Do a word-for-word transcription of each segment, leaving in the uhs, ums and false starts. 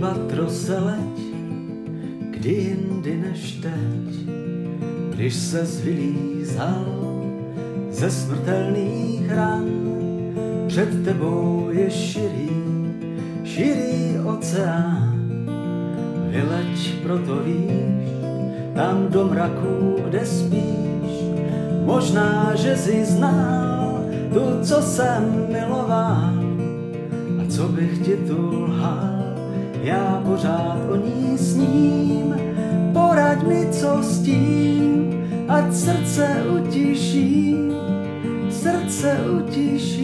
Albatrose leď, kdy jindy než teď, když se vylízal ze smrtelných ran. Před tebou je širý, širý oceán. Vyleď, proto víš, tam do mraků, kde spíš. Možná, že jsi znal tu, co jsem miloval. A co bych ti tu lhal, já pořád o ní sním. Poraď mi, co s tím, ať srdce utiší, srdce utiší.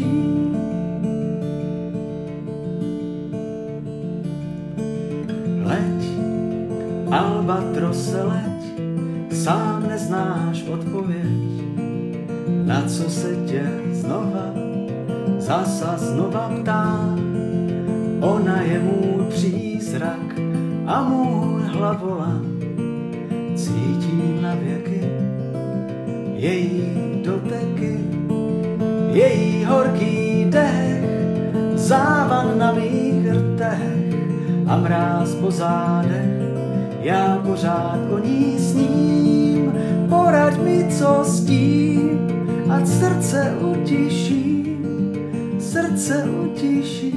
Leď, albatrose leď, sám neznáš odpověď, na co se tě znova, zasa znova ptá. Ona je můj přízrak a můj hlavolam, cítím na věky její doteky, její horký dech, závan na mých rtech a mráz po zádech. Já pořád o ní sním, poraď mi, co s tím, ať srdce utiší, srdce utiší.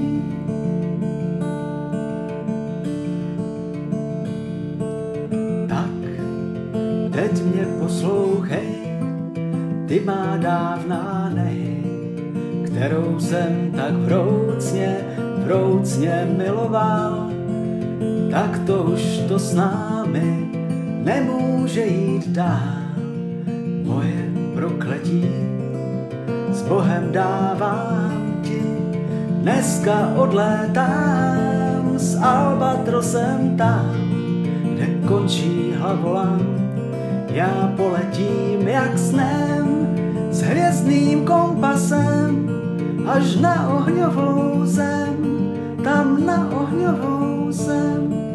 Tak, teď mě poslouchej, ty má dávná nehy, kterou jsem tak vroucně, vroucně miloval. Tak to už to s námi nemůže jít dál. Moje prokletí s Bohem dávám ti, dneska odlétám s albatrosem tam, kde končí hlavolam. Já poletím jak snem s hvězdným kompasem až na ohňovou zem, tam na ohňovou zem.